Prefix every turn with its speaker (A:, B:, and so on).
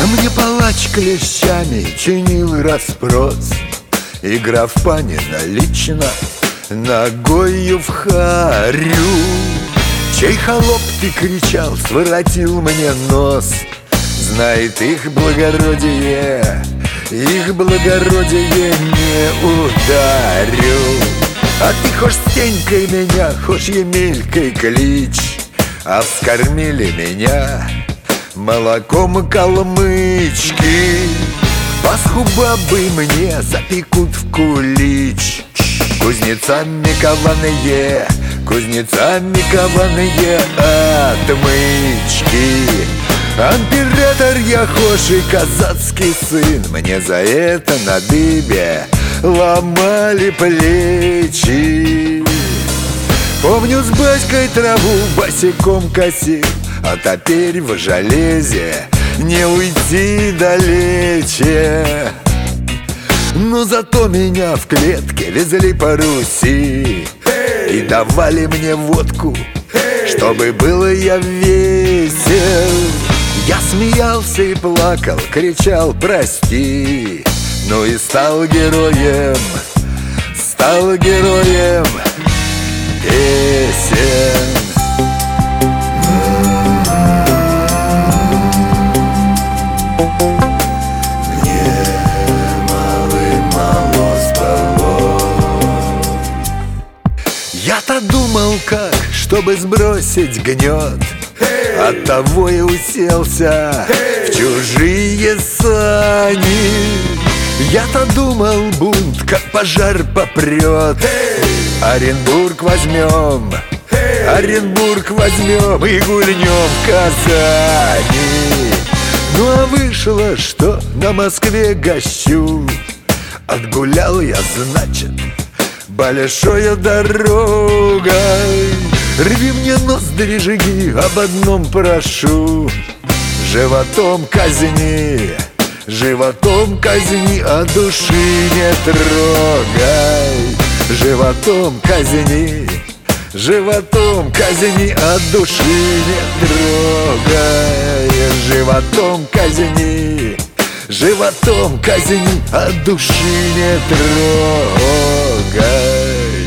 A: Мне палач клещами чинил расспрос, и граф Панина лично ногою в харю. Чей холоп ты кричал, своротил мне нос, знает их благородие не ударю. А ты хошь Стенькой меня, хошь Емелькой клич, а вскормили меня молоком калмычки. Пасху бабы мне запекут в кулич, кузнецами кованые отмычки. Император я хошь и казацкий сын, мне за это на дыбе ломали плечи. Помню, с батькой траву босиком косил, а теперь в железе не уйти далече. Но зато меня в клетке везли по Руси и давали мне водку, чтобы было я весел. Я смеялся и плакал, кричал прости, ну и стал героем песен. Я-то думал, как, чтобы сбросить гнет, оттого и уселся в чужие сани. Я-то думал, бунт как пожар попрет. Оренбург возьмем и гульнем в Казани. Ну а вышло, что на Москве гощу. Отгулял я, значит, большой дорогой. Рви мне ноздри, жги, об одном прошу: животом казни, а души не трогай. Животом казни, а души не трогай. Животом казни, а души не трогай.